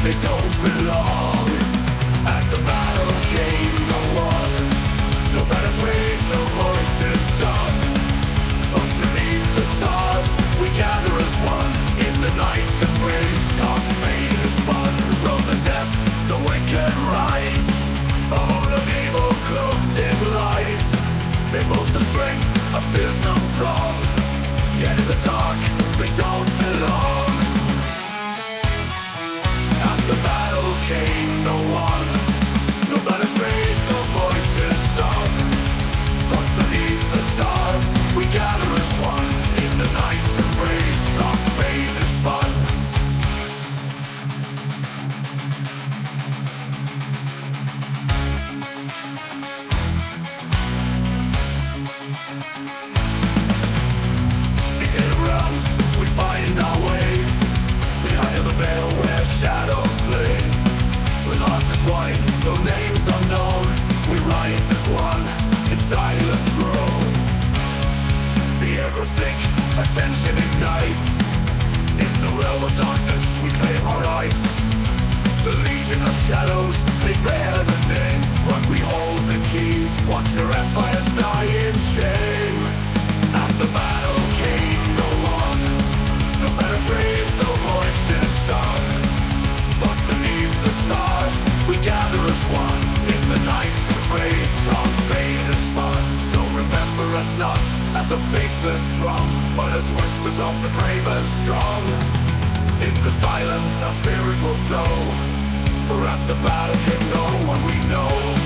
they don't belong. At the battle came no one, no banners raised, no voices sung. Underneath the stars we gather as one, in the night's embrace our fate is spun. From the depths the wicked rise, a horde of evil cloaked in lies. They boast of strength, a fearsome throng, yet in the dark they don't belong. At the battle came no one, no banners raised, no voices sung. But beneath the stars we gather as one, in the night's embrace our fate is spun. In realms we find our way, behind the veil where shadows play. With hearts entwined, though names unknown, we rise as one, in silence grow. The air grows thick, attention ignites. In the realm of darkness we claim our rights. The legion of shadows, they bear the name, but we hold the keys, watch their empires die in shame. At the battle came no one, no banners raised, no voices sung. But beneath the stars we gather as one, in the night's embrace our fate is spun. So remember us not as a faceless drum, but as whispers of the brave and strong. In the silence our spirit will flow, for at the battle came no one we know.